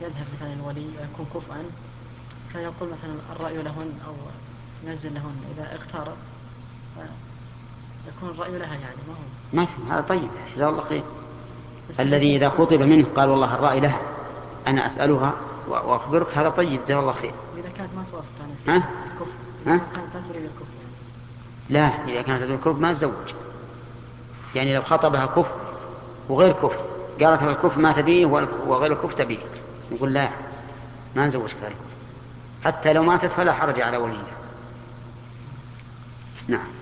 يذهب مثلا الولي ويكون كفءا، فيقول مثلا الرأي لهن أو ينزل لهن إذا اختار، يكون الرأي لها يعني ما هو. ما في، هذا طيب جزاه الله خير. بس الذي إذا خطب منه قال والله الرأي لها أنا أسألها وأخبرك، هذا طيب جزاه الله خير. إذا كانت ما توافق يعني في ها؟ الكفء، إذا ها؟ ما كانت لا تريد الكفء يعني. لا، إذا كانت الكفء ما تزوج. يعني لو خطبها كفء وغير كفء، قالت الكفء ما تبيه وغير الكفء تبيه، يقول لا، ما نزوجك هذا الكفء، حتى لو ماتت فلا حرج على وليها. نعم.